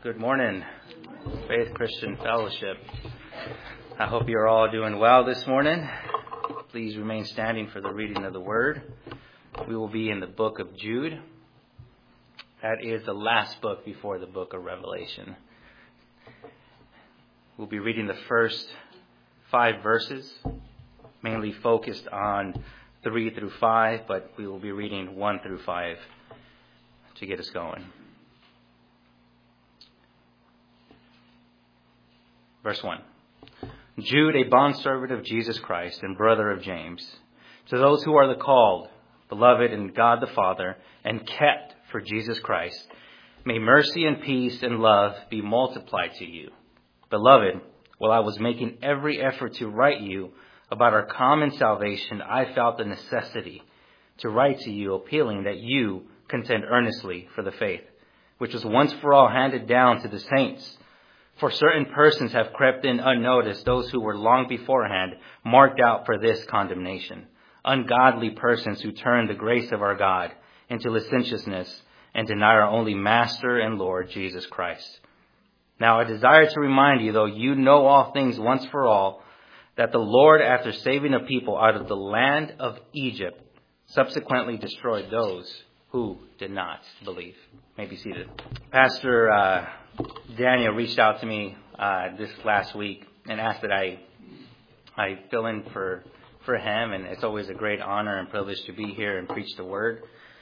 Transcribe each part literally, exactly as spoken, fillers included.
Good morning, Faith Christian Fellowship. I hope you're all doing well this morning. Please remain standing for the reading of the Word. We will be in the book of Jude. That is the last book before the book of Revelation. We'll be reading the first five verses, mainly focused on three through five, but we will be reading one through five to get us going. Verse one. Jude, a bondservant of Jesus Christ and brother of James, to those who are the called, beloved in God the Father, and kept for Jesus Christ, may mercy and peace and love be multiplied to you. Beloved, while I was making every effort to write you about our common salvation, I felt the necessity to write to you, appealing that you contend earnestly for the faith, which was once for all handed down to the saints. For certain persons have crept in unnoticed, those who were long beforehand marked out for this condemnation. Ungodly persons who turn the grace of our God into licentiousness and deny our only Master and Lord, Jesus Christ. Now I desire to remind you, though you know all things once for all, that the Lord, after saving a people out of the land of Egypt, subsequently destroyed those who did not believe. You may be seated. Pastor uh, Daniel reached out to me uh, this last week and asked that I I fill in for for him, and it's always a great honor and privilege to be here and preach the Word.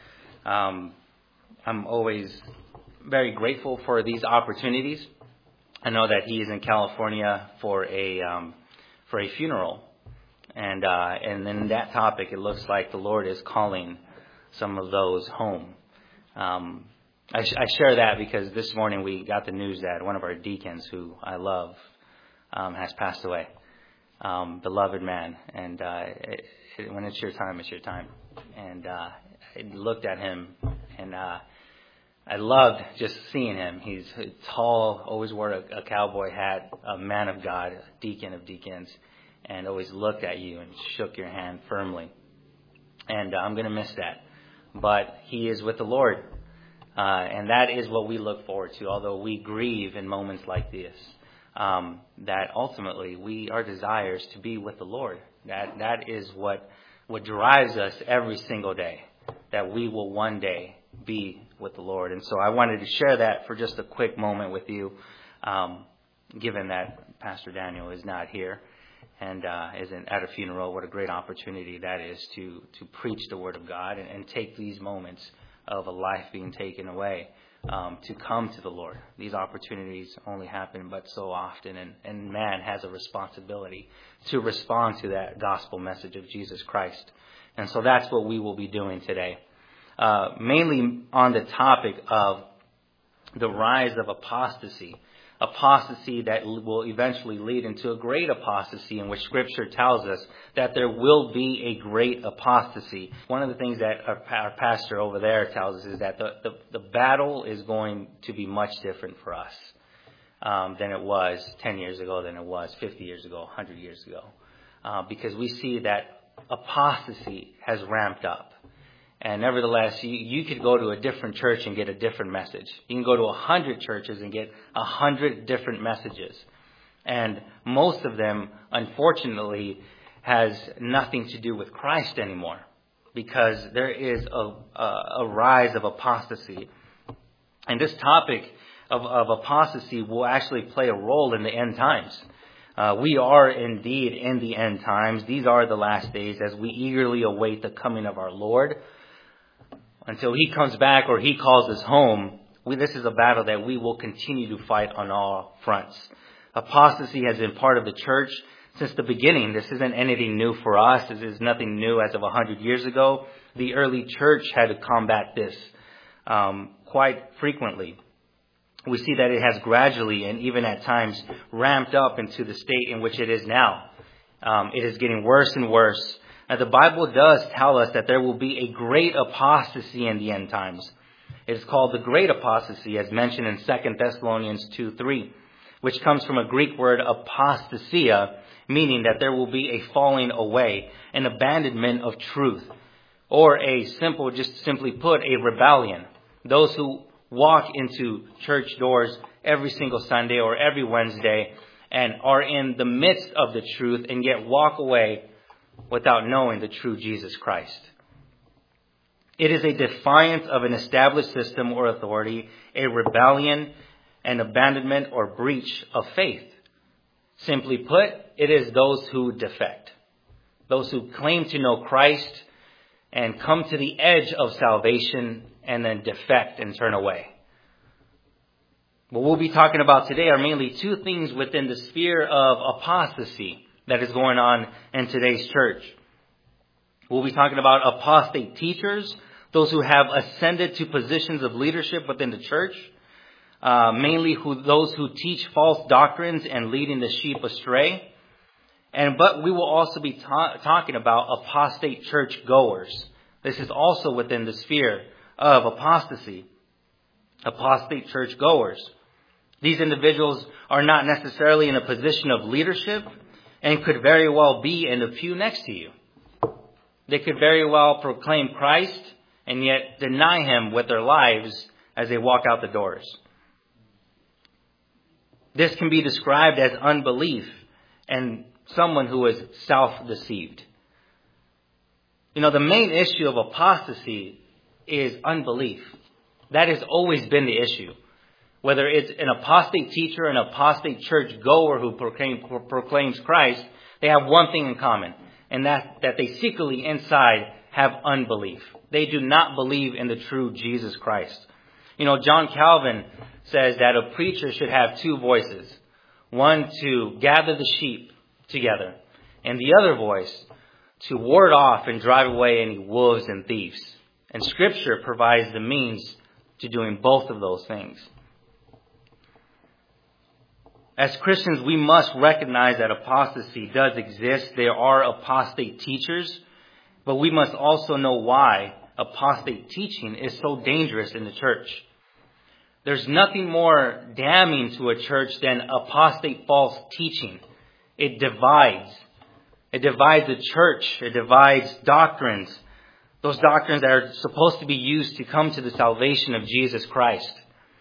Um, I'm always very grateful for these opportunities. I know that he is in California for a um, for a funeral, and uh, and in that topic, it looks like the Lord is calling some of those home. Um, I, sh- I share that because this morning we got the news that one of our deacons, who I love, um, has passed away. Um, beloved man, and uh, it, it, when it's your time, it's your time. And uh, I looked at him, and uh, I loved just seeing him. He's tall, always wore a, a cowboy hat, a man of God, a deacon of deacons, and always looked at you and shook your hand firmly. And uh, I'm going to miss that. But he is with the Lord. Uh, and that is what we look forward to, although we grieve in moments like this. Um, that ultimately we our desire is to be with the Lord. That that is what what drives us every single day. That we will one day be with the Lord. And so I wanted to share that for just a quick moment with you, um, given that Pastor Daniel is not here and uh, isn't at a funeral. What a great opportunity that is to to preach the Word of God and, and take these moments of a life being taken away um, to come to the Lord. These opportunities only happen but so often, and, and man has a responsibility to respond to that gospel message of Jesus Christ. And so that's what we will be doing today, uh, mainly on the topic of the rise of apostasy. Apostasy that will eventually lead into a great apostasy, in which Scripture tells us that there will be a great apostasy. One of the things that our, our pastor over there tells us is that the, the, the battle is going to be much different for us um, than it was ten years ago, than it was fifty years ago, one hundred years ago. Uh, because we see that apostasy has ramped up. And nevertheless, you, you could go to a different church and get a different message. You can go to a hundred churches and get a hundred different messages. And most of them, unfortunately, has nothing to do with Christ anymore, because there is a, a, a rise of apostasy. And this topic of, of apostasy will actually play a role in the end times. Uh, we are indeed in the end times. These are the last days as we eagerly await the coming of our Lord. Until he comes back or he calls us home, we, this is a battle that we will continue to fight on all fronts. Apostasy has been part of the church since the beginning. This isn't anything new for us. This is nothing new as of one hundred years ago. The early church had to combat this um, quite frequently. We see that it has gradually and even at times ramped up into the state in which it is now. Um, it is getting worse and worse. Now, the Bible does tell us that there will be a great apostasy in the end times. It is called the great apostasy, as mentioned in Second Thessalonians two three, which comes from a Greek word apostasia, meaning that there will be a falling away, an abandonment of truth, or a simple, just simply put, a rebellion. Those who walk into church doors every single Sunday or every Wednesday and are in the midst of the truth and yet walk away without knowing the true Jesus Christ. It is a defiance of an established system or authority, a rebellion, an abandonment or breach of faith. Simply put, it is those who defect, those who claim to know Christ and come to the edge of salvation and then defect and turn away. What we'll be talking about today are mainly two things within the sphere of apostasy that is going on in today's church. We'll be talking about apostate teachers, those who have ascended to positions of leadership within the church, uh, mainly who, those who teach false doctrines and leading the sheep astray. And but we will also be ta- talking about apostate church goers. This is also within the sphere of apostasy. Apostate church goers. These individuals are not necessarily in a position of leadership and could very well be in the pew next to you. They could very well proclaim Christ and yet deny him with their lives as they walk out the doors. This can be described as unbelief and someone who is self-deceived. You know, the main issue of apostasy is unbelief. That has always been the issue. Whether it's an apostate teacher, an apostate church goer who proclaim, proclaims Christ, they have one thing in common, and that, that they secretly inside have unbelief. They do not believe in the true Jesus Christ. You know, John Calvin says that a preacher should have two voices. One to gather the sheep together, and the other voice to ward off and drive away any wolves and thieves. And Scripture provides the means to doing both of those things. As Christians, we must recognize that apostasy does exist. There are apostate teachers, but we must also know why apostate teaching is so dangerous in the church. There's nothing more damning to a church than apostate false teaching. It divides. It divides the church. It divides doctrines. Those doctrines that are supposed to be used to come to the salvation of Jesus Christ.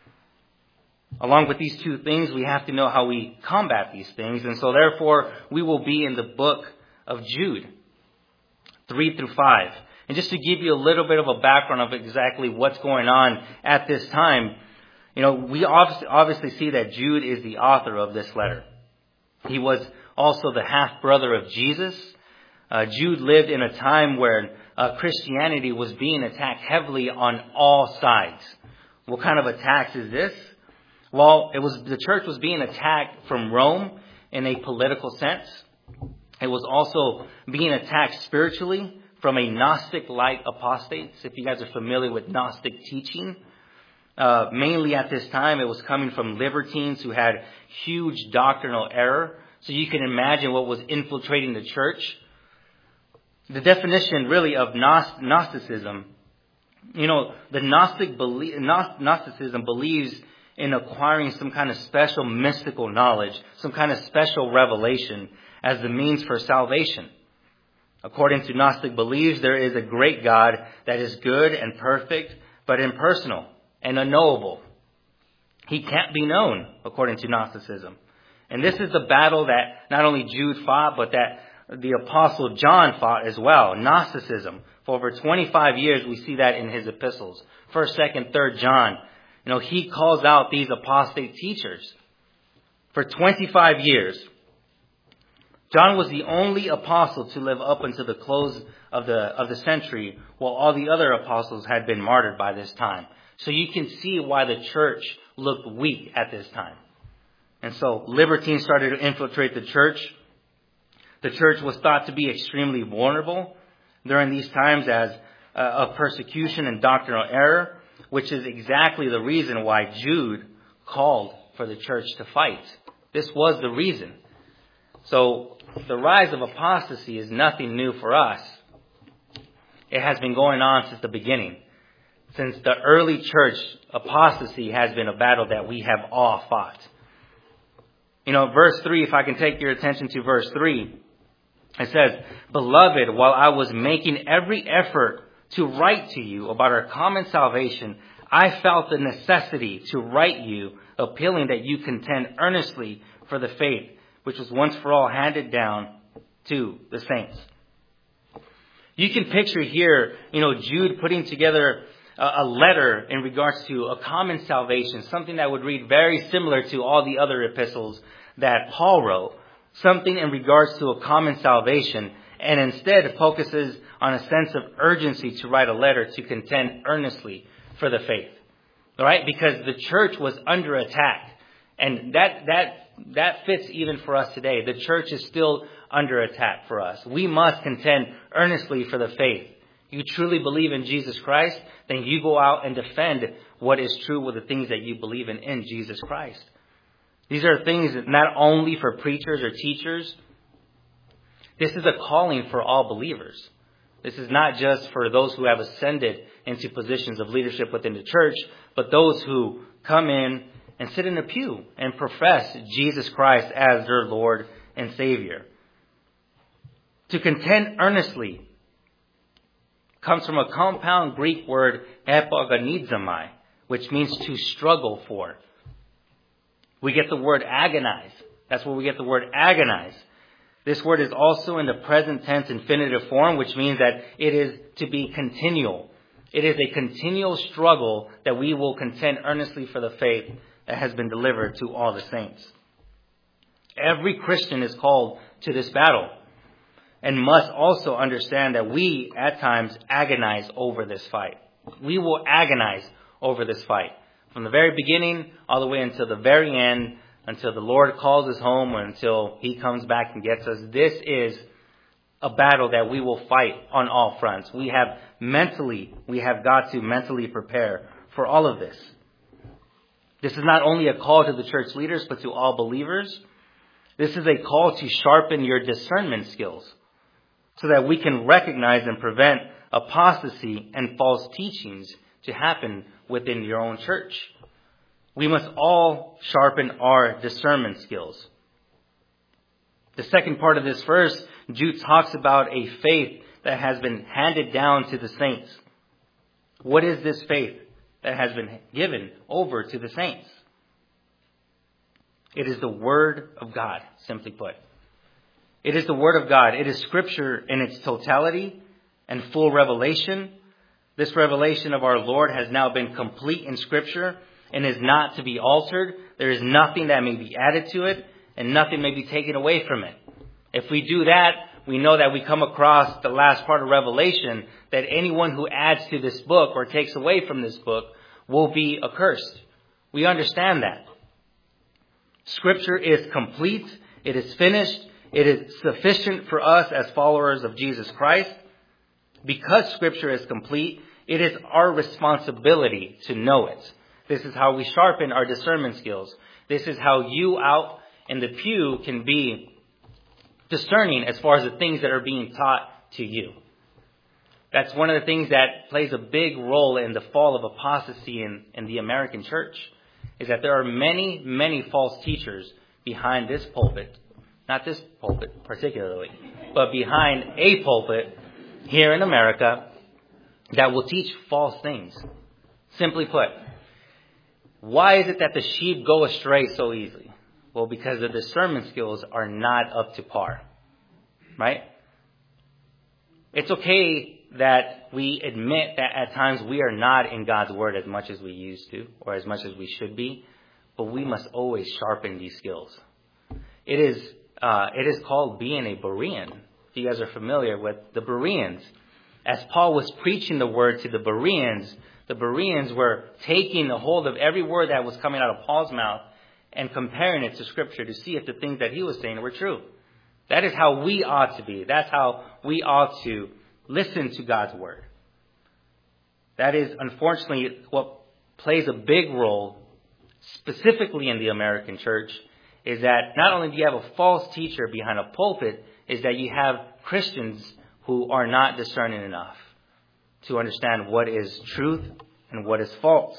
Along with these two things, we have to know how we combat these things. And so therefore, we will be in the book of Jude, three through five. And just to give you a little bit of a background of exactly what's going on at this time, you know, we obviously, obviously see that Jude is the author of this letter. He was also the half-brother of Jesus. Uh, Jude lived in a time where uh, Christianity was being attacked heavily on all sides. What kind of attacks is this? Well, it was the church was being attacked from Rome in a political sense. It was also being attacked spiritually from a Gnostic-like apostates. If you guys are familiar with Gnostic teaching, uh, mainly at this time it was coming from libertines who had huge doctrinal error. So you can imagine what was infiltrating the church. The definition really of Gnosticism, you know, the Gnostic belie- Gnosticism believes in acquiring some kind of special mystical knowledge, some kind of special revelation as the means for salvation. According to Gnostic beliefs, there is a great God that is good and perfect, but impersonal and unknowable. He can't be known, according to Gnosticism. And this is the battle that not only Jude fought, but that the Apostle John fought as well. Gnosticism. For over twenty-five years, we see that in his epistles. First, Second, Third John. You know, he calls out these apostate teachers. For twenty-five years, John was the only apostle to live up until the close of the of the century, while all the other apostles had been martyred by this time. So you can see why the church looked weak at this time. And so libertines started to infiltrate the church. The church was thought to be extremely vulnerable during these times as uh, of persecution and doctrinal error, which is exactly the reason why Jude called for the church to fight. This was the reason. So the rise of apostasy is nothing new for us. It has been going on since the beginning. Since the early church, apostasy has been a battle that we have all fought. You know, verse three, if I can take your attention to verse three, it says, "Beloved, while I was making every effort to write to you about our common salvation, I felt the necessity to write you, appealing that you contend earnestly for the faith which was once for all handed down to the saints. You can picture here, you know, Jude putting together a, a letter in regards to a common salvation, something that would read very similar to all the other epistles that Paul wrote, something in regards to a common salvation, and instead focuses on a sense of urgency to write a letter to contend earnestly for the faith. All right? Because the church was under attack. And that, that, that fits even for us today. The church is still under attack for us. We must contend earnestly for the faith. You truly believe in Jesus Christ, then you go out and defend what is true with the things that you believe in in Jesus Christ. These are things that not only for preachers or teachers. This is a calling for all believers. This is not just for those who have ascended into positions of leadership within the church, but those who come in and sit in a pew and profess Jesus Christ as their Lord and Savior. To contend earnestly comes from a compound Greek word, epagonizomai, which means to struggle for. We get the word agonize. That's where we get the word agonize. This word is also in the present tense infinitive form, which means that it is to be continual. It is a continual struggle that we will contend earnestly for the faith that has been delivered to all the saints. Every Christian is called to this battle and must also understand that we at times agonize over this fight. We will agonize over this fight from the very beginning all the way until the very end, until the Lord calls us home or until He comes back and gets us. This is a battle that we will fight on all fronts. We have mentally, we have got to mentally prepare for all of this. This is not only a call to the church leaders, but to all believers. This is a call to sharpen your discernment skills so that we can recognize and prevent apostasy and false teachings to happen within your own church. We must all sharpen our discernment skills. The second part of this verse, Jude talks about a faith that has been handed down to the saints. What is this faith that has been given over to the saints? It is the Word of God, simply put. It is the Word of God. It is Scripture in its totality and full revelation. This revelation of our Lord has now been complete in Scripture and is not to be altered. There is nothing that may be added to it, and nothing may be taken away from it. If we do that, we know that we come across the last part of Revelation, that anyone who adds to this book or takes away from this book will be accursed. We understand that. Scripture is complete. It is finished. It is sufficient for us as followers of Jesus Christ. Because Scripture is complete, it is our responsibility to know it. This is how we sharpen our discernment skills. This is how you out in the pew can be discerning as far as the things that are being taught to you. That's one of the things that plays a big role in the fall of apostasy in, in the American church, is that there are many, many false teachers behind this pulpit. Not this pulpit particularly, but behind a pulpit here in America that will teach false things. Simply put, why is it that the sheep go astray so easily? Well, because the discernment skills are not up to par, right? It's okay that we admit that at times we are not in God's Word as much as we used to or as much as we should be, but we must always sharpen these skills. It is uh, it is called being a Berean. If you guys are familiar with the Bereans, as Paul was preaching the Word to the Bereans, the Bereans were taking the hold of every word that was coming out of Paul's mouth and comparing it to Scripture to see if the things that he was saying were true. That is how we ought to be. That's how we ought to listen to God's Word. That is, unfortunately, what plays a big role, specifically in the American church, is that not only do you have a false teacher behind a pulpit, is that you have Christians who are not discerning enough to understand what is truth and what is false.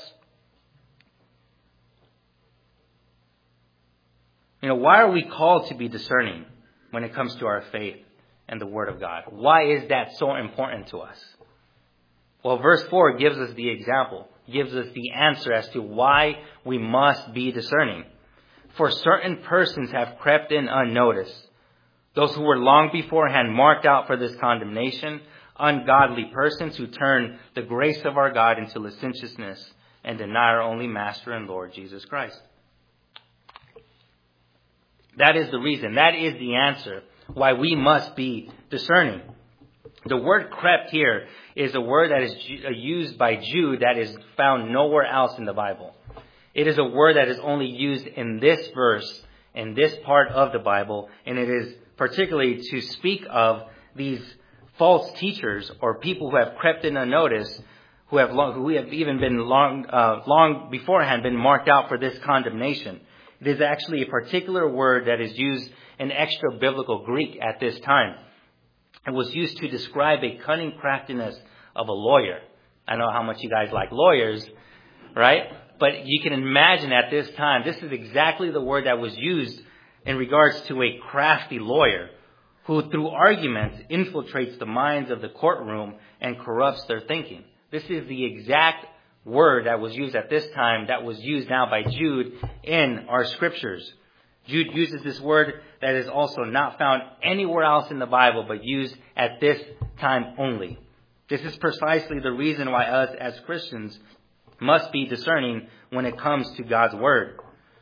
You know, why are we called to be discerning when it comes to our faith and the Word of God? Why is that so important to us? Well, verse four gives us the example, gives us the answer as to why we must be discerning. For certain persons have crept in unnoticed. Those who were long beforehand marked out for this condemnation, ungodly persons who turn the grace of our God into licentiousness and deny our only Master and Lord Jesus Christ. That is the reason. That is the answer why we must be discerning. The word crept here is a word that is used by Jude that is found nowhere else in the Bible. It is a word that is only used in this verse, in this part of the Bible, and it is particularly to speak of these false teachers or people who have crept in unnoticed, who have long, who have even been long, uh, long beforehand been marked out for this condemnation. It is actually a particular word that is used in extra biblical Greek at this time. It was used to describe a cunning craftiness of a lawyer. I know how much you guys like lawyers, right? But you can imagine at this time, this is exactly the word that was used in regards to a crafty lawyer who through arguments infiltrates the minds of the courtroom and corrupts their thinking. This is the exact word that was used at this time that was used now by Jude in our scriptures. Jude uses this word that is also not found anywhere else in the Bible, but used at this time only. This is precisely the reason why us as Christians must be discerning when it comes to God's word.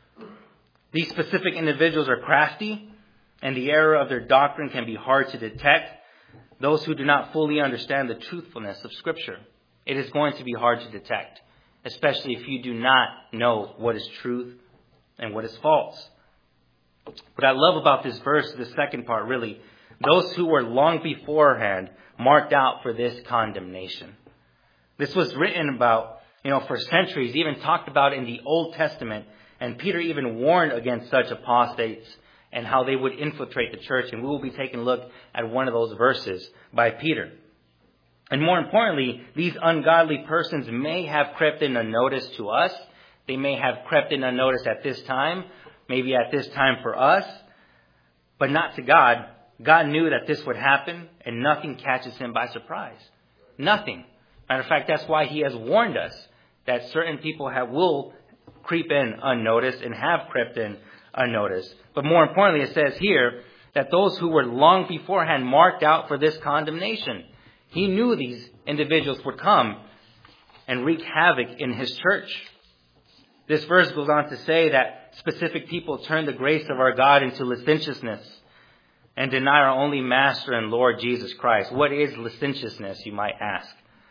These specific individuals are crafty, and the error of their doctrine can be hard to detect. Those who do not fully understand the truthfulness of Scripture, it is going to be hard to detect, especially if you do not know what is truth and what is false. What I love about this verse, the second part really, those who were long beforehand marked out for this condemnation. This was written about, you know, for centuries, even talked about in the Old Testament. And Peter even warned against such apostates and how they would infiltrate the church. And we will be taking a look at one of those verses by Peter. And more importantly, these ungodly persons may have crept in unnoticed to us. They may have crept in unnoticed at this time, maybe at this time for us, but not to God. God knew that this would happen, and nothing catches him by surprise. Nothing. Matter of fact, that's why he has warned us that certain people have, will creep in unnoticed and have crept in unnoticed. But more importantly, it says here that those who were long beforehand marked out for this condemnation. He knew these individuals would come and wreak havoc in his church. This verse goes on to say that specific people turn the grace of our God into licentiousness and deny our only Master and Lord Jesus Christ. What is licentiousness, you might ask?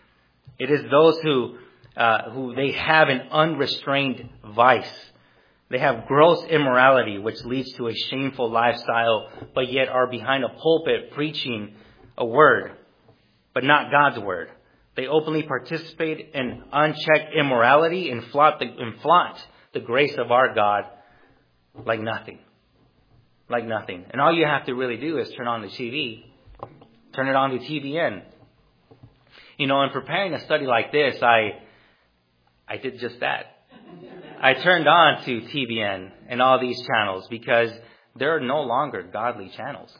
It is those who uh, who they have an unrestrained vice. They have gross immorality, which leads to a shameful lifestyle, but yet are behind a pulpit preaching a word, but not God's word. They openly participate in unchecked immorality and flaunt the, and flaunt the grace of our God like nothing. Like nothing. And all you have to really do is turn on the T V. Turn it on to T V N. You know, in preparing a study like this, I I did just that. I turned on to T V N and all these channels because they're no longer godly channels.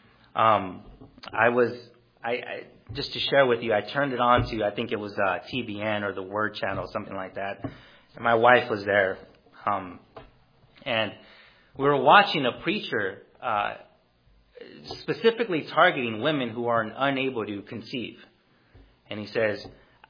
Um, I was, I, I just to share with you, I turned it on to, I think it was uh, T B N or the Word channel, something like that. And my wife was there. Um, and we were watching a preacher uh, specifically targeting women who are unable to conceive. And he says,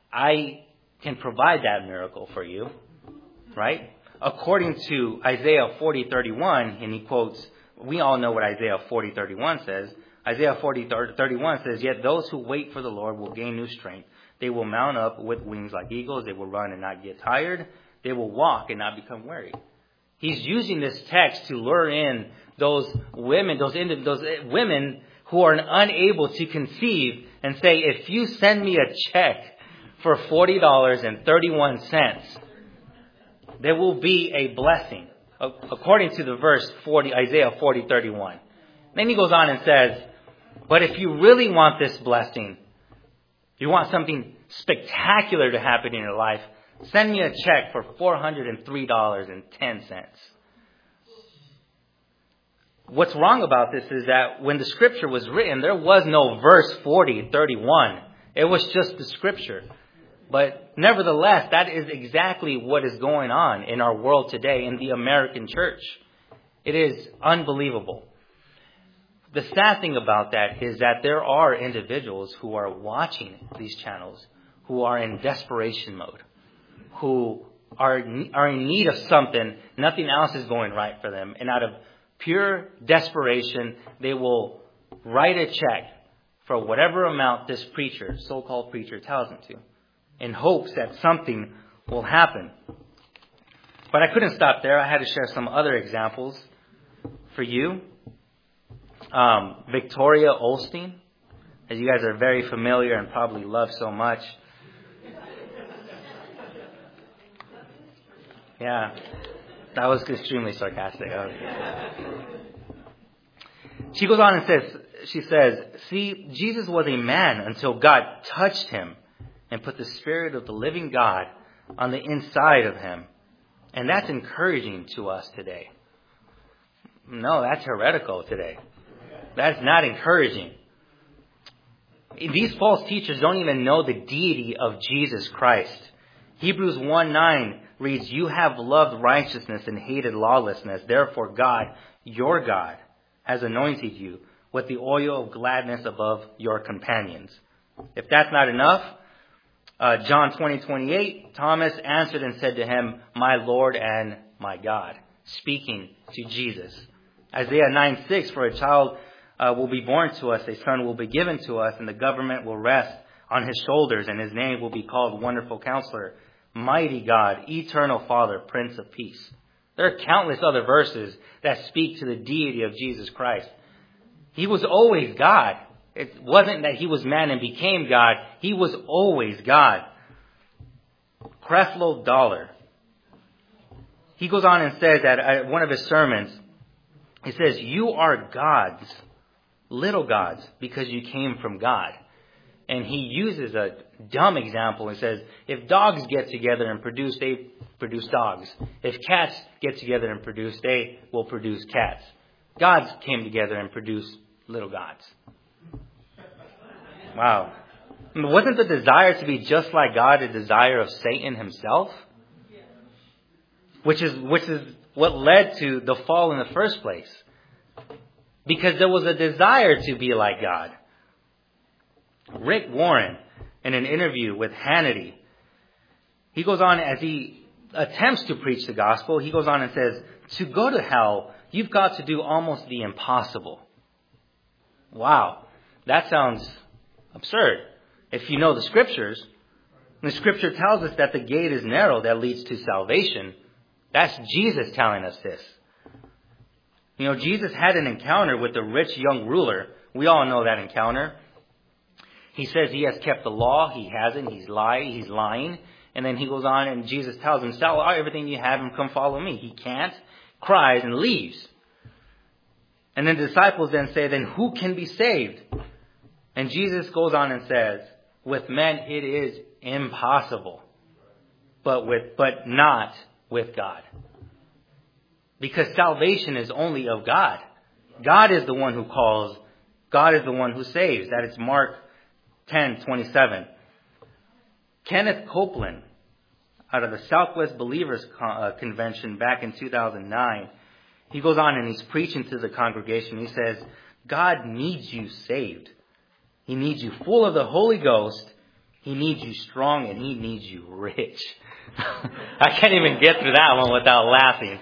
I can provide that miracle for you, right? According to Isaiah forty thirty-one, and he quotes, we all know what Isaiah forty thirty-one says. Isaiah forty thirty-one says, yet those who wait for the Lord will gain new strength. They will mount up with wings like eagles. They will run and not get tired. They will walk and not become weary. He's using this text to lure in those women, those, those women who are unable to conceive and say, if you send me a check for forty dollars and thirty-one cents, there will be a blessing, according to the verse forty, Isaiah forty thirty-one. Then he goes on and says, but if you really want this blessing, you want something spectacular to happen in your life, send me a check for four hundred three dollars and ten cents. What's wrong about this is that when the scripture was written, there was no verse forty thirty-one. It was just the scripture. But nevertheless, that is exactly what is going on in our world today in the American church. It is unbelievable. The sad thing about that is that there are individuals who are watching these channels who are in desperation mode, who are, are in need of something. Nothing else is going right for them. And out of pure desperation, they will write a check for whatever amount this preacher, so-called preacher, tells them to, in hopes that something will happen. But I couldn't stop there. I had to share some other examples for you. Um, Victoria Olstein, as you guys are very familiar and probably love so much. Yeah, that was extremely sarcastic. She goes on and says, she says, see, Jesus was a man until God touched him and put the Spirit of the living God on the inside of him. And that's encouraging to us today. No, that's heretical today. That's not encouraging. These false teachers don't even know the deity of Jesus Christ. Hebrews one nine reads, you have loved righteousness and hated lawlessness. Therefore God, your God, has anointed you with the oil of gladness above your companions. If that's not enough, uh, John twenty twenty-eight, Thomas answered and said to him, my Lord and my God, speaking to Jesus. Isaiah nine six, for a child uh, will be born to us, a son will be given to us, and the government will rest on his shoulders, and his name will be called Wonderful Counselor, Mighty God, Eternal Father, Prince of Peace. There are countless other verses that speak to the deity of Jesus Christ. He was always God. It wasn't that he was man and became God. He was always God. Creflo Dollar. He goes on and says that at one of his sermons, he says, you are gods, little gods, because you came from God. And he uses a dumb example and says, if dogs get together and produce, they produce dogs. If cats get together and produce, they will produce cats. Gods came together and produced little gods. Wow. Wasn't the desire to be just like God a desire of Satan himself? Which is, which is what led to the fall in the first place. Because there was a desire to be like God. Rick Warren, in an interview with Hannity, he goes on as he attempts to preach the gospel, he goes on and says, to go to hell, you've got to do almost the impossible. Wow, that sounds absurd. If you know the scriptures, the scripture tells us that the gate is narrow that leads to salvation. That's Jesus telling us this. You know, Jesus had an encounter with the rich young ruler. We all know that encounter. He says he has kept the law. He hasn't. He's lying. He's lying. And then he goes on and Jesus tells him, sell everything you have and come follow me. He can't, cries and leaves. And then the disciples then say, then who can be saved? And Jesus goes on and says, with men it is impossible, but with, but not with God. Because salvation is only of God. God is the one who calls. God is the one who saves. That is Mark ten twenty-seven. Kenneth Copeland, out of the Southwest Believers Convention back in two thousand nine, he goes on and he's preaching to the congregation. He says, God needs you saved. He needs you full of the Holy Ghost. He needs you strong and he needs you rich. I can't even get through that one without laughing.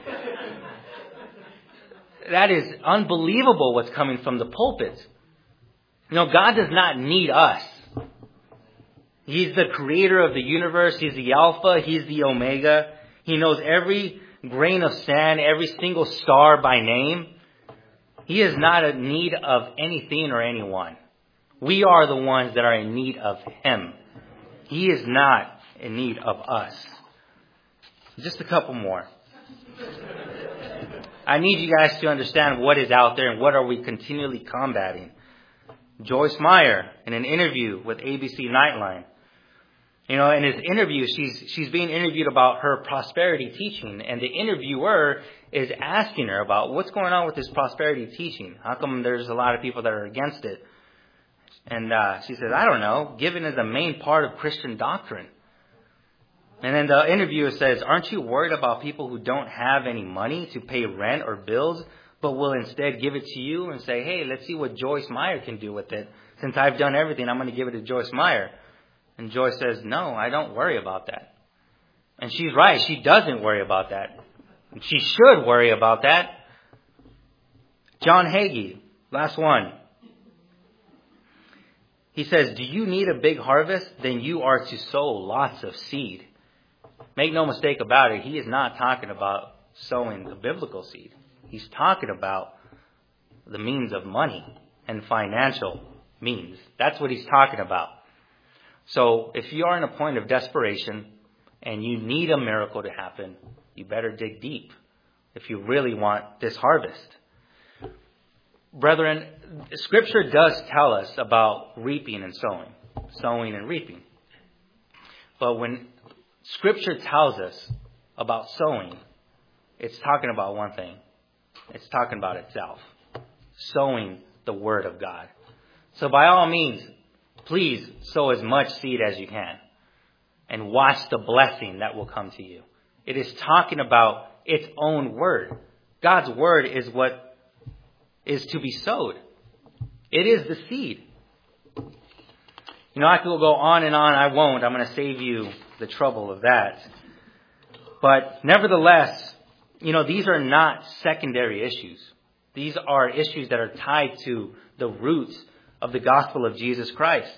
That is unbelievable what's coming from the pulpit. You know, God does not need us. He's the creator of the universe. He's the Alpha. He's the Omega. He knows every grain of sand, every single star by name. He is not in need of anything or anyone. We are the ones that are in need of him. He is not in need of us. Just a couple more. I need you guys to understand what is out there and what are we continually combating. Joyce Meyer, in an interview with A B C Nightline, you know, in his interview, she's she's being interviewed about her prosperity teaching, and the interviewer is asking her about what's going on with this prosperity teaching. How come there's a lot of people that are against it? And uh, she says, I don't know. Giving is a main part of Christian doctrine. And then the interviewer says, aren't you worried about people who don't have any money to pay rent or bills, but will instead give it to you and say, hey, let's see what Joyce Meyer can do with it. Since I've done everything, I'm going to give it to Joyce Meyer. And Joyce says, no, I don't worry about that. And she's right. She doesn't worry about that. She should worry about that. John Hagee, last one. He says, do you need a big harvest? Then you are to sow lots of seed. Make no mistake about it. He is not talking about sowing the biblical seed. He's talking about the means of money and financial means. That's what he's talking about. So if you are in a point of desperation and you need a miracle to happen, you better dig deep if you really want this harvest. Brethren, Scripture does tell us about reaping and sowing, sowing and reaping. But when Scripture tells us about sowing, it's talking about one thing. It's talking about itself. Sowing the Word of God. So by all means, please sow as much seed as you can. And watch the blessing that will come to you. It is talking about its own Word. God's Word is what is to be sowed. It is the seed. You know, I could go on and on. I won't. I'm going to save you the trouble of that. But nevertheless, you know, these are not secondary issues. These are issues that are tied to the roots of the gospel of Jesus Christ.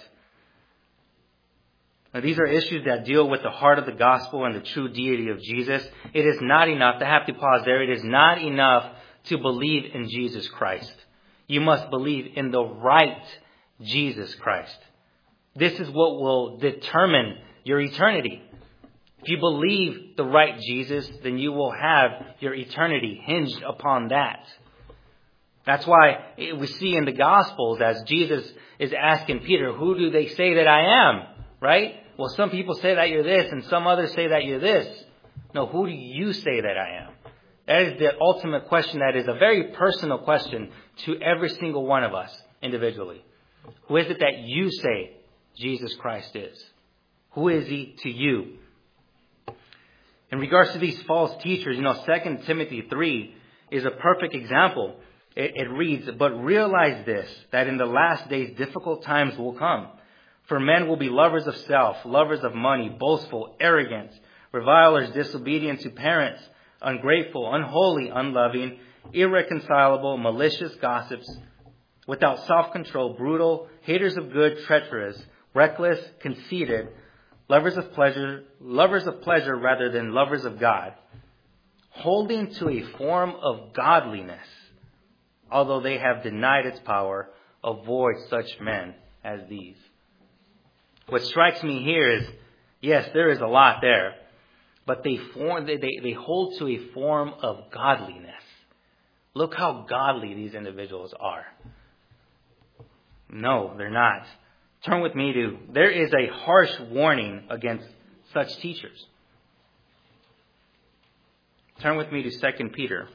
Now, these are issues that deal with the heart of the gospel and the true deity of Jesus. It is not enough, I have to pause there, it is not enough to believe in Jesus Christ. You must believe in the right Jesus Christ. This is what will determine your eternity. If you believe the right Jesus, then you will have your eternity hinged upon that. That's why we see in the Gospels, as Jesus is asking Peter, who do they say that I am? Right? Well, some people say that you're this, and some others say that you're this. No, who do you say that I am? That is the ultimate question. That is a very personal question to every single one of us individually. Who is it that you say Jesus Christ is? Who is he to you? In regards to these false teachers, you know, Second Timothy three is a perfect example. It, it reads, but realize this, that in the last days difficult times will come. For men will be lovers of self, lovers of money, boastful, arrogant, revilers, disobedient to parents, ungrateful, unholy, unloving, irreconcilable, malicious gossips, without self-control, brutal, haters of good, treacherous, reckless, conceited, lovers of pleasure, lovers of pleasure rather than lovers of God, holding to a form of godliness, although they have denied its power. Avoid such men as these. What strikes me here is, yes, there is a lot there. But they form, they, they, they hold to a form of godliness. Look how godly these individuals are. No, they're not. Turn with me to, there is a harsh warning against such teachers. Turn with me to Second Peter.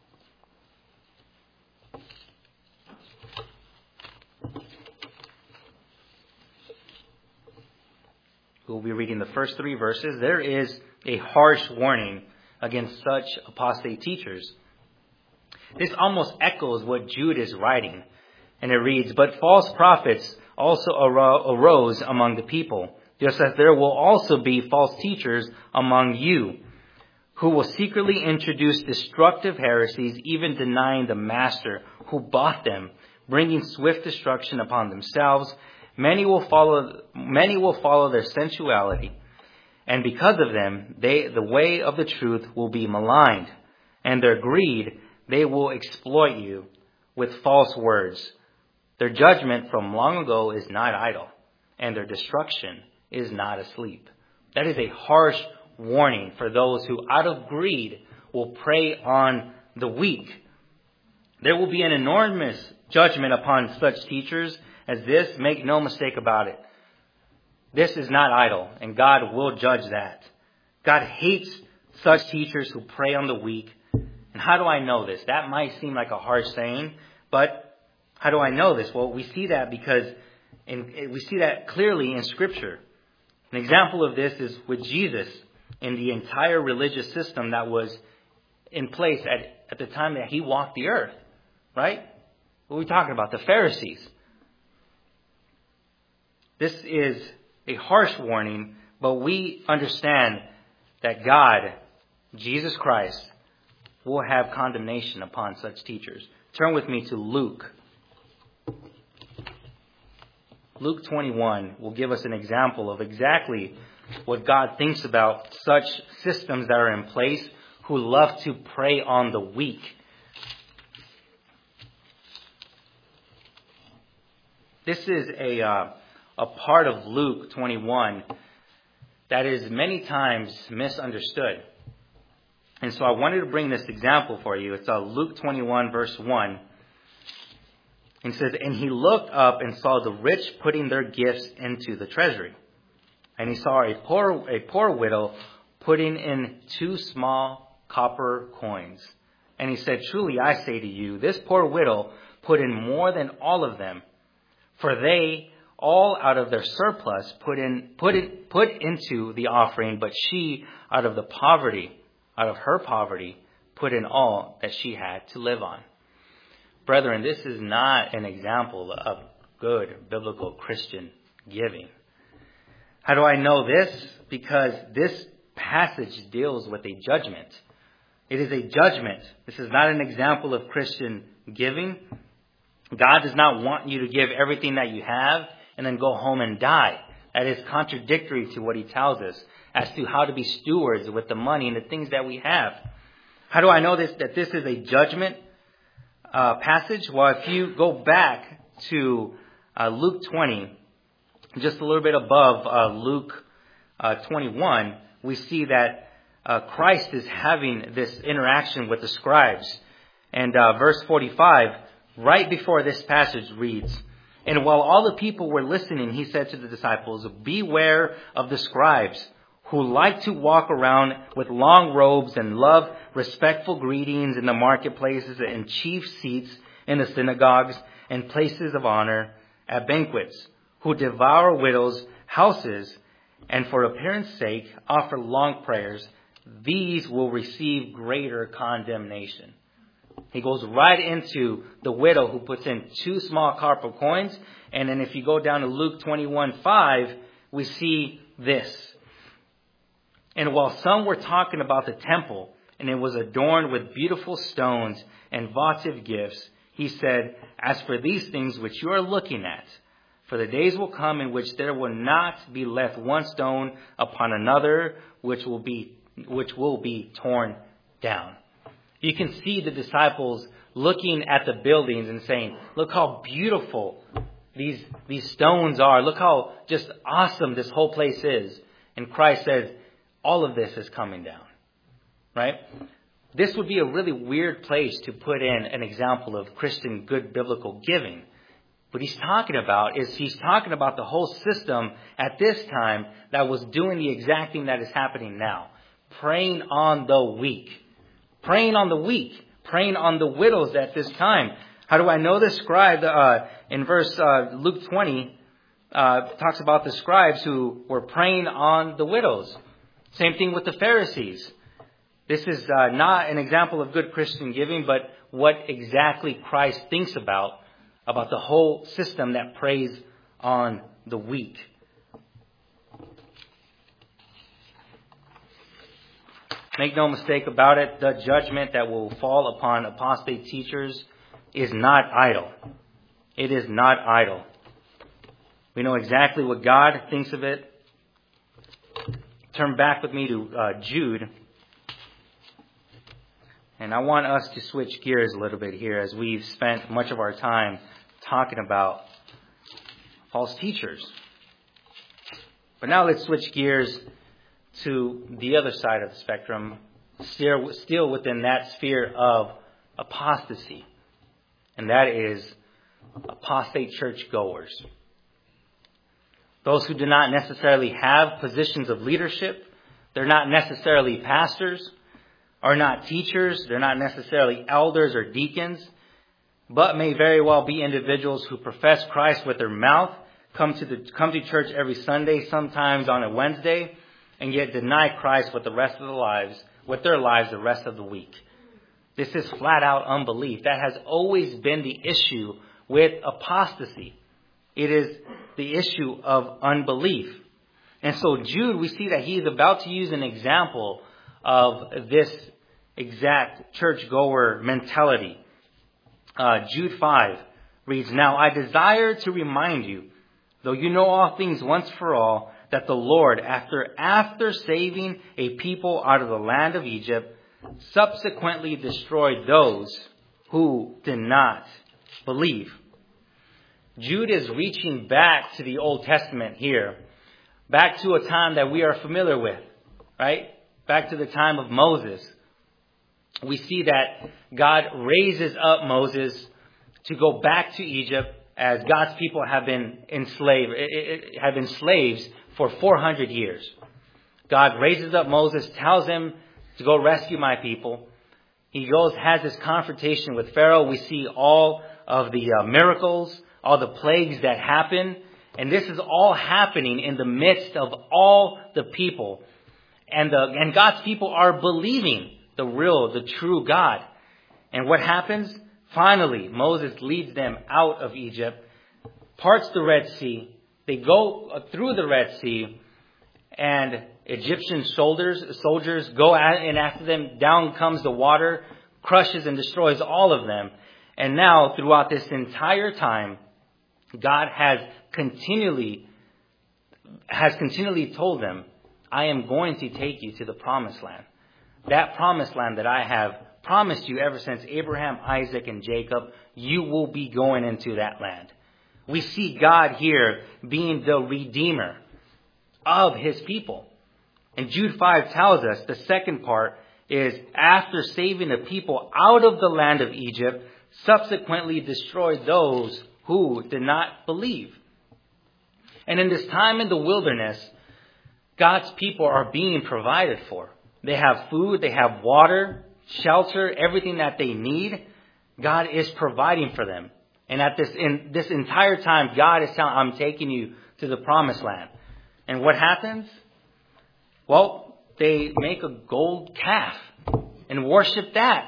We'll be reading the first three verses. There is a harsh warning against such apostate teachers. This almost echoes what Jude is writing. And it reads, but false prophets also arose among the people, just as there will also be false teachers among you, who will secretly introduce destructive heresies, even denying the master who bought them, bringing swift destruction upon themselves. Many will follow, many will follow their sensuality. And because of them, they, the way of the truth will be maligned. And their greed, they will exploit you with false words. Their judgment from long ago is not idle, and their destruction is not asleep. That is a harsh warning for those who out of greed will prey on the weak. There will be an enormous judgment upon such teachers as this. Make no mistake about it. This is not idle, and God will judge that. God hates such teachers who prey on the weak. And how do I know this? That might seem like a harsh saying, but how do I know this? Well, we see that because in, we see that clearly in Scripture. An example of this is with Jesus. in the entire religious system that was in place at, at the time that he walked the earth. Right? What are we talking about? The Pharisees. This is a harsh warning, but we understand that God, Jesus Christ, will have condemnation upon such teachers. Turn with me to Luke. Luke twenty-one will give us an example of exactly what God thinks about such systems that are in place who love to prey on the weak. This is a uh, a part of Luke twenty-one that is many times misunderstood. And so I wanted to bring this example for you. It's uh, Luke twenty-one, verse one. It says, "And he looked up and saw the rich putting their gifts into the treasury. And he saw a poor a poor widow putting in two small copper coins. And he said, Truly I say to you, this poor widow put in more than all of them. For they all out of their surplus put in put it put into the offering, but she out of the poverty, out of her poverty, put in all that she had to live on." Brethren, this is not an example of good biblical Christian giving. How do I know this? Because this passage deals with a judgment. It is a judgment. This is not an example of Christian giving. God does not want you to give everything that you have and then go home and die. That is contradictory to what he tells us as to how to be stewards with the money and the things that we have. How do I know this? That this is a judgment uh, passage? Well, if you go back to uh, Luke twenty, just a little bit above uh, Luke uh, twenty-one, we see that uh, Christ is having this interaction with the scribes. And uh, verse forty-five, right before this passage reads, "And while all the people were listening, he said to the disciples, Beware of the scribes who like to walk around with long robes and love respectful greetings in the marketplaces and chief seats in the synagogues and places of honor at banquets, who devour widows' houses and for appearance sake offer long prayers. These will receive greater condemnation." He goes right into the widow who puts in two small copper coins. And then if you go down to Luke twenty-one five, we see this. "And while some were talking about the temple, and it was adorned with beautiful stones and votive gifts, he said, As for these things which you are looking at, for the days will come in which there will not be left one stone upon another, which will be which will be torn down." You can see the disciples looking at the buildings and saying, "Look how beautiful these these stones are. Look how just awesome this whole place is." And Christ says, all of this is coming down. Right? This would be a really weird place to put in an example of Christian good biblical giving. What he's talking about is he's talking about the whole system at this time that was doing the exact thing that is happening now. Preying on the weak. Preying on the weak. Preying on the widows at this time. How do I know this? Scribe, uh, in verse uh, Luke twenty, uh, talks about the scribes who were preying on the widows. Same thing with the Pharisees. This is uh, not an example of good Christian giving, but what exactly Christ thinks about, about the whole system that preys on the weak. Make no mistake about it, the judgment that will fall upon apostate teachers is not idle. It is not idle. We know exactly what God thinks of it. Turn back with me to uh, Jude. And I want us to switch gears a little bit here as we've spent much of our time talking about false teachers. But now let's switch gears to the other side of the spectrum, still, still within that sphere of apostasy. And that is apostate churchgoers. Those who do not necessarily have positions of leadership. They're not necessarily pastors, are not teachers. They're not necessarily elders or deacons, but may very well be individuals who profess Christ with their mouth, come to the come to church every Sunday, sometimes on a Wednesday, and yet deny Christ with the rest of the lives, with their lives the rest of the week. This is flat out unbelief. That has always been the issue with apostasy. It is the issue of unbelief. And so Jude, we see that he is about to use an example of this exact churchgoer mentality. Uh, Jude five reads, "Now I desire to remind you, though you know all things once for all, that the Lord, after after saving a people out of the land of Egypt, subsequently destroyed those who did not believe." Jude is reaching back to the Old Testament here, back to a time that we are familiar with, right? Back to the time of Moses. We see that God raises up Moses to go back to Egypt as God's people have been enslaved, have been slaves for four hundred years. God raises up Moses, tells him to go rescue my people. He goes, has this confrontation with Pharaoh. We see all of the uh, miracles, all the plagues that happen. And this is all happening in the midst of all the people. And the, and God's people are believing the real, the true God. And what happens? Finally, Moses leads them out of Egypt, parts the Red Sea. They go through the Red Sea, and Egyptian soldiers, soldiers go in after them. Down comes the water, crushes and destroys all of them. And now, throughout this entire time, God has continually, has continually told them, I am going to take you to the promised land. That promised land that I have promised you ever since Abraham, Isaac, and Jacob, you will be going into that land. We see God here being the Redeemer of His people. And Jude five tells us the second part is, after saving the people out of the land of Egypt, subsequently destroyed those who did not believe. And in this time in the wilderness, God's people are being provided for. They have food, they have water, shelter, everything that they need. God is providing for them. And at this in this entire time, God is telling, I'm taking you to the promised land. And what happens? Well, they make a gold calf and worship that.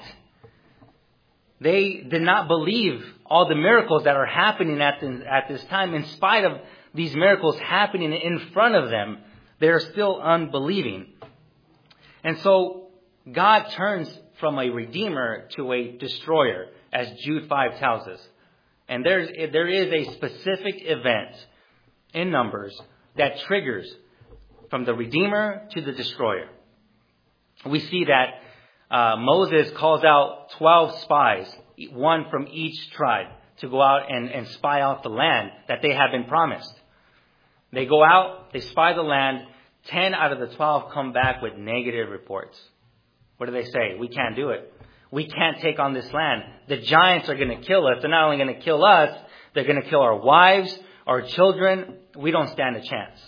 They did not believe all the miracles that are happening at, the, at this time. In spite of these miracles happening in front of them, they are still unbelieving. And so God turns from a redeemer to a destroyer, as Jude five tells us. And there's, there is a specific event in Numbers that triggers from the redeemer to the destroyer. We see that uh, Moses calls out twelve spies, one from each tribe, to go out and, and spy out the land that they have been promised. They go out, they spy the land. Ten out of the twelve come back with negative reports. What do they say? We can't do it. We can't take on this land. The giants are going to kill us. They're not only going to kill us, they're going to kill our wives, our children. We don't stand a chance.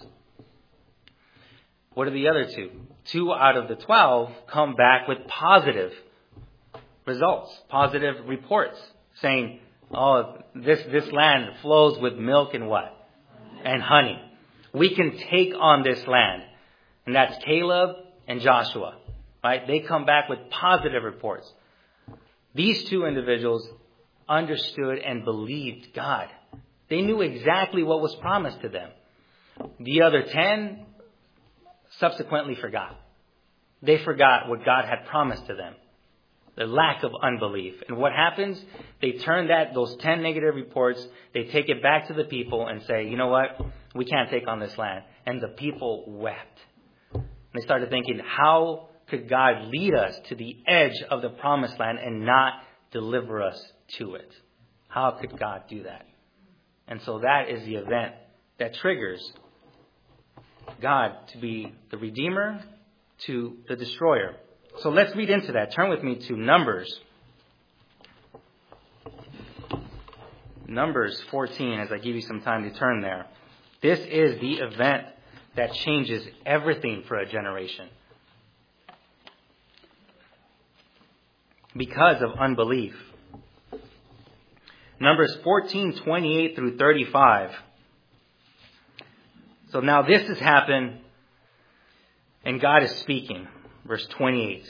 What are the other two? Two out of the twelve come back with positive results, positive reports, saying, oh, this, this land flows with milk and what? And honey. We can take on this land. And that's Caleb and Joshua. Right? They come back with positive reports. These two individuals understood and believed God. They knew exactly what was promised to them. The other ten subsequently forgot. They forgot what God had promised to them. The lack of unbelief. And what happens? They turn that, those ten negative reports, they take it back to the people and say, you know what? We can't take on this land. And the people wept. And they started thinking, how could God lead us to the edge of the promised land and not deliver us to it? How could God do that? And so that is the event that triggers God to be the Redeemer to the destroyer. So let's read into that. Turn with me to Numbers. Numbers fourteen, as I give you some time to turn there. This is the event that changes everything for a generation. Because of unbelief. Numbers fourteen, twenty-eight through thirty-five. So now this has happened. And God is speaking. Verse twenty-eight.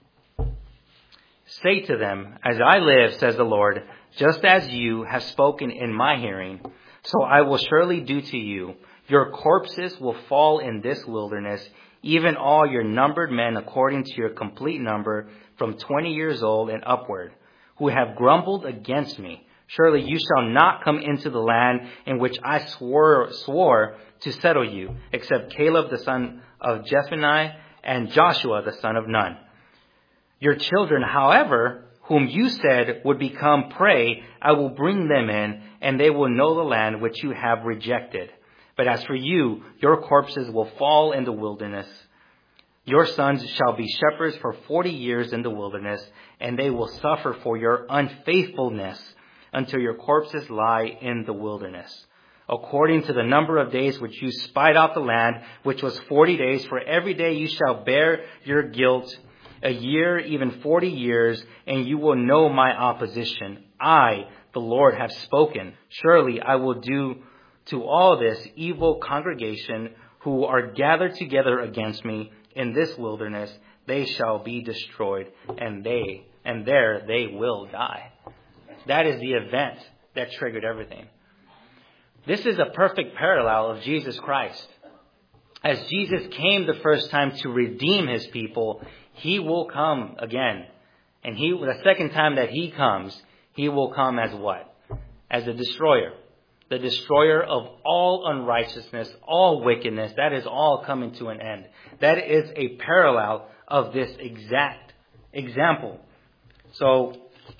Say to them, as I live, says the Lord, just as you have spoken in my hearing, so I will surely do to you. Your corpses will fall in this wilderness, even all your numbered men according to your complete number, from twenty years old and upward, who have grumbled against me. Surely you shall not come into the land in which I swore, swore to settle you, except Caleb the son of Jephunneh and Joshua the son of Nun. Your children, however, whom you said would become prey, I will bring them in, and they will know the land which you have rejected. But as for you, your corpses will fall in the wilderness. Your sons shall be shepherds for forty years in the wilderness, and they will suffer for your unfaithfulness until your corpses lie in the wilderness. According to the number of days which you spied out the land, which was forty days, for every day you shall bear your guilt, a year, even forty years, and you will know my opposition. I, the Lord, have spoken. Surely I will do to all this evil congregation who are gathered together against me in this wilderness, they shall be destroyed, and they, and there they will die. That is the event that triggered everything. This is a perfect parallel of Jesus Christ. As Jesus came the first time to redeem his people, he will come again. And he, the second time that he comes, he will come as what? As a destroyer. The destroyer of all unrighteousness, all wickedness. That is all coming to an end. That is a parallel of this exact example. So,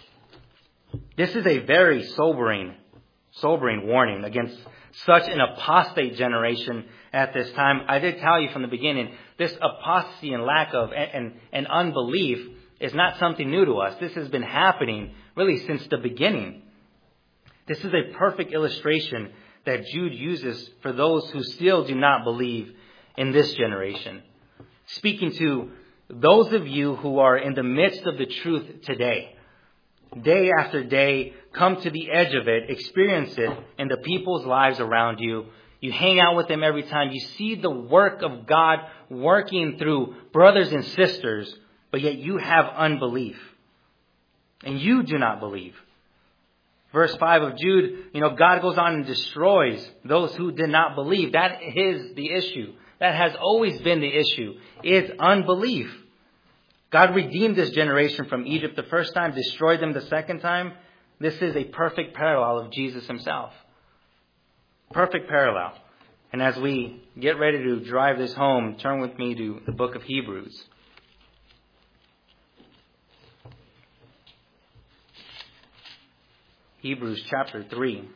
this is a very sobering, sobering warning against such an apostate generation at this time. I did tell you from the beginning, this apostasy and lack of and, and, and unbelief is not something new to us. This has been happening really since the beginning. This is a perfect illustration that Jude uses for those who still do not believe in this generation. Speaking to those of you who are in the midst of the truth today, day after day, come to the edge of it, experience it in the people's lives around you. You hang out with them every time. You see the work of God working through brothers and sisters, but yet you have unbelief. And you do not believe. Verse five of Jude, you know, God goes on and destroys those who did not believe. That is the issue. That has always been the issue, is unbelief. God redeemed this generation from Egypt the first time, destroyed them the second time. This is a perfect parallel of Jesus himself. Perfect parallel. And as we get ready to drive this home, turn with me to the book of Hebrews. Hebrews chapter three.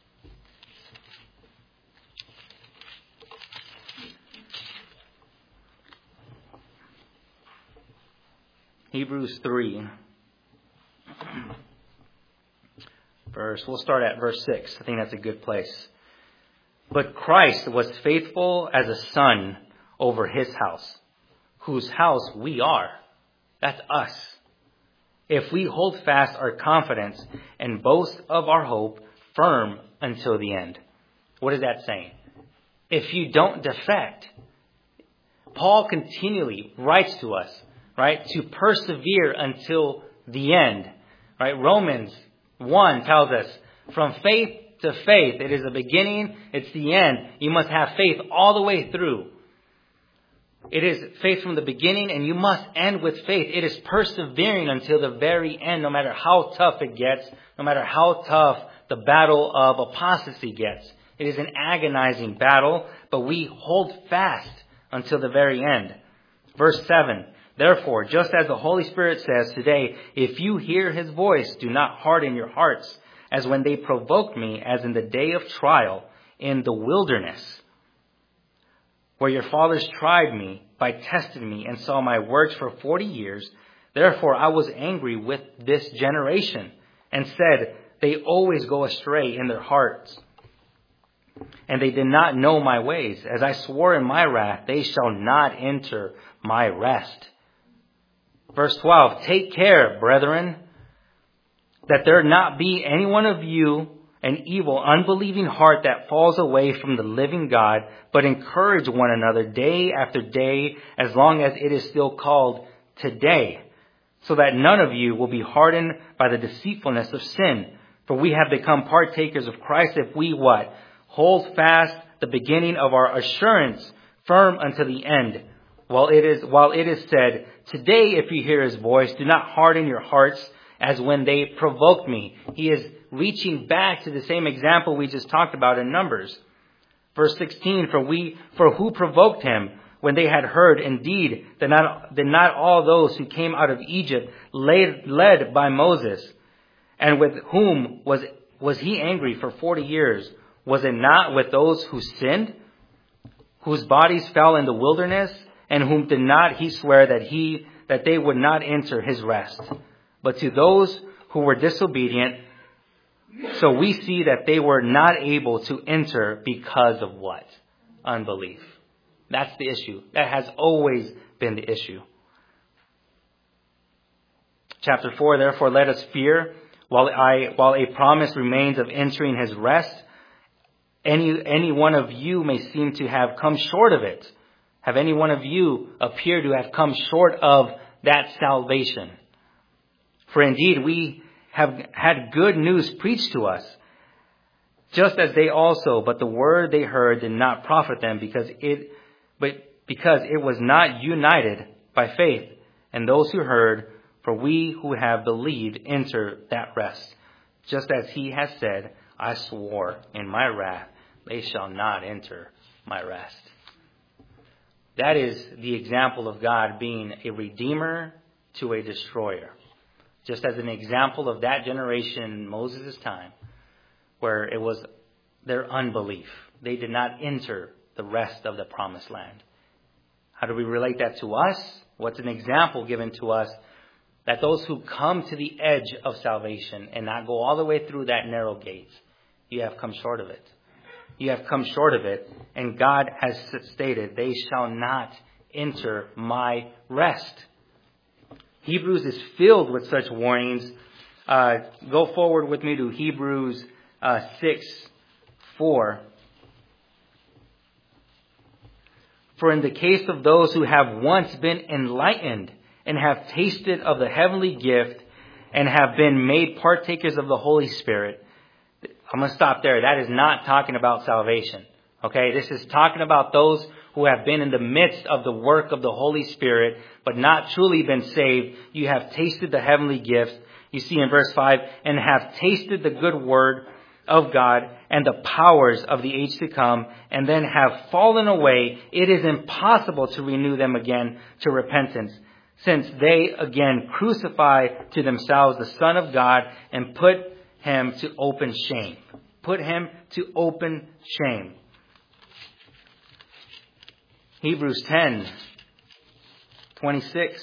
Hebrews three. Verse, we'll start at verse six. I think that's a good place. But Christ was faithful as a son over his house, whose house we are. That's us. If we hold fast our confidence and boast of our hope firm until the end. What is that saying? If you don't defect, Paul continually writes to us, right, to persevere until the end. Right? Romans one tells us, from faith to faith, it is the beginning, it's the end. You must have faith all the way through. It is faith from the beginning, and you must end with faith. It is persevering until the very end, no matter how tough it gets, no matter how tough the battle of apostasy gets. It is an agonizing battle, but we hold fast until the very end. Verse seven, therefore, just as the Holy Spirit says today, if you hear his voice, do not harden your hearts, as when they provoked me, as in the day of trial in the wilderness, where your fathers tried me by testing me and saw my works for forty years. Therefore I was angry with this generation and said, they always go astray in their hearts, and they did not know my ways. As I swore in my wrath, they shall not enter my rest. Verse twelve, take care, brethren, that there not be any one of you an evil, unbelieving heart that falls away from the living God, but encourage one another day after day, as long as it is still called today, so that none of you will be hardened by the deceitfulness of sin. For we have become partakers of Christ if we what? Hold fast the beginning of our assurance firm unto the end. While it is, while it is said, today if you hear his voice, do not harden your hearts as when they provoked me. He is reaching back to the same example we just talked about in Numbers. Verse sixteen, for we, for who provoked him when they had heard, indeed, that not, that not all those who came out of Egypt led, led by Moses, and with whom was, was he angry for forty years? Was it not with those who sinned, whose bodies fell in the wilderness, and whom did not he swear that he, that they would not enter his rest? But to those who were disobedient, so we see that they were not able to enter because of what? Unbelief. That's the issue. That has always been the issue. Chapter four, therefore let us fear, while I, while a promise remains of entering his rest, any, any one of you may seem to have come short of it. Have any one of you appear to have come short of that salvation? For indeed we have had good news preached to us, just as they also, but the word they heard did not profit them, because it, but because it was not united by faith. And those who heard, for we who have believed enter that rest. Just as he has said, I swore in my wrath, they shall not enter my rest. That is the example of God being a redeemer to a destroyer. Just as an example of that generation in Moses' time, where it was their unbelief. They did not enter the rest of the promised land. How do we relate that to us? What's an example given to us? That those who come to the edge of salvation and not go all the way through that narrow gate, you have come short of it. You have come short of it, and God has stated, they shall not enter my rest. Hebrews is filled with such warnings. Uh, go forward with me to Hebrews uh, six four. For in the case of those who have once been enlightened and have tasted of the heavenly gift and have been made partakers of the Holy Spirit. I'm going to stop there. That is not talking about salvation. Okay, this is talking about those who have been in the midst of the work of the Holy Spirit, but not truly been saved. You have tasted the heavenly gifts. You see in verse five, and have tasted the good word of God and the powers of the age to come, and then have fallen away. It is impossible to renew them again to repentance, since they again crucify to themselves the Son of God and put him to open shame. Put him to open shame. Hebrews ten, twenty-six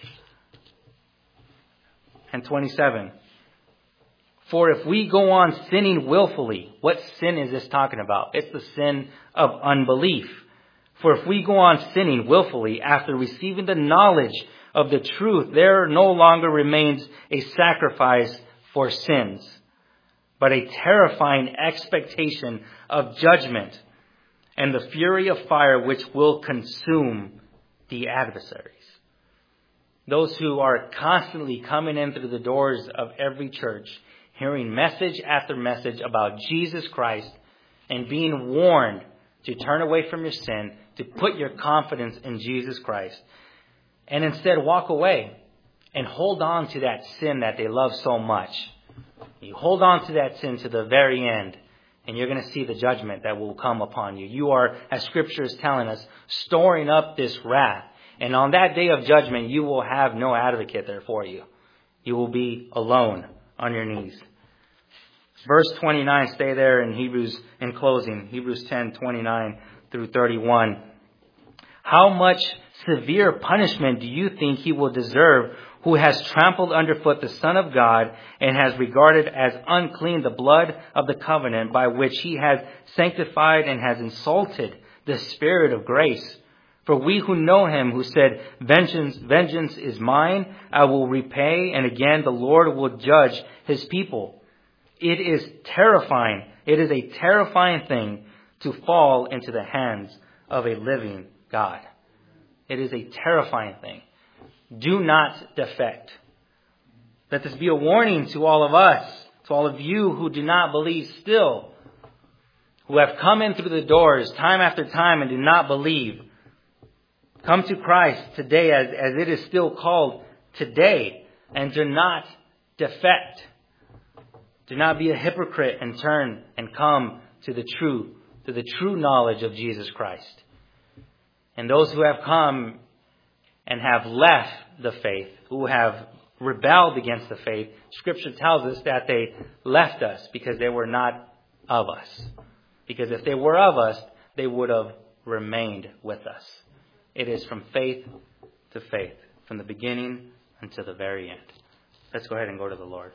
and twenty-seven. For if we go on sinning willfully, what sin is this talking about? It's the sin of unbelief. For if we go on sinning willfully after receiving the knowledge of the truth, there no longer remains a sacrifice for sins, but a terrifying expectation of judgment and the fury of fire which will consume the adversaries. Those who are constantly coming in through the doors of every church, hearing message after message about Jesus Christ and being warned to turn away from your sin, to put your confidence in Jesus Christ, and instead walk away and hold on to that sin that they love so much. You hold on to that sin to the very end, and you're going to see the judgment that will come upon you. You are, as Scripture is telling us, storing up this wrath. And on that day of judgment, you will have no advocate there for you. You will be alone on your knees. Verse twenty-nine, stay there in Hebrews in closing. Hebrews ten, twenty-nine through thirty-one. How much severe punishment do you think he will deserve who has trampled underfoot the Son of God and has regarded as unclean the blood of the covenant by which he has sanctified and has insulted the Spirit of grace? For we who know him, who said, vengeance, vengeance is mine, I will repay, and again the Lord will judge his people. It is terrifying. It is a terrifying thing to fall into the hands of a living God. It is a terrifying thing. Do not defect. Let this be a warning to all of us, to all of you who do not believe still, who have come in through the doors time after time and do not believe. Come to Christ today, as, as it is still called today, and do not defect. Do not be a hypocrite and turn and come to the true, to the true knowledge of Jesus Christ. And those who have come and have left the faith, who have rebelled against the faith, Scripture tells us that they left us because they were not of us. Because if they were of us, they would have remained with us. It is from faith to faith, from the beginning until the very end. Let's go ahead and go to the Lord.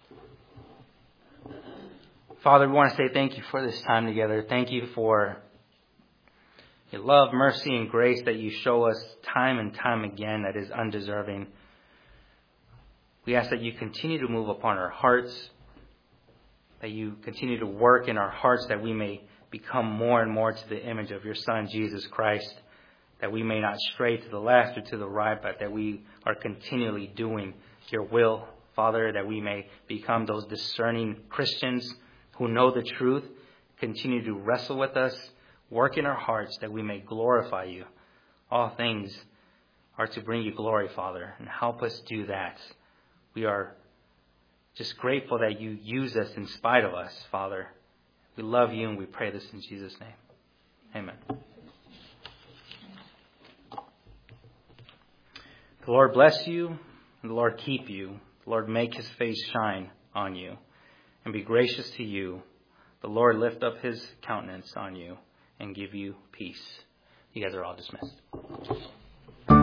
Father, we want to say thank you for this time together. Thank you for your love, mercy, and grace that you show us time and time again that is undeserving. We ask that you continue to move upon our hearts, that you continue to work in our hearts that we may become more and more to the image of your Son, Jesus Christ, that we may not stray to the left or to the right, but that we are continually doing your will, Father, that we may become those discerning Christians who know the truth, continue to wrestle with us, work in our hearts that we may glorify you. All things are to bring you glory, Father, and help us do that. We are just grateful that you use us in spite of us, Father. We love you and we pray this in Jesus' name. Amen. The Lord bless you and the Lord keep you. The Lord make his face shine on you and be gracious to you. The Lord lift up his countenance on you and give you peace. You guys are all dismissed.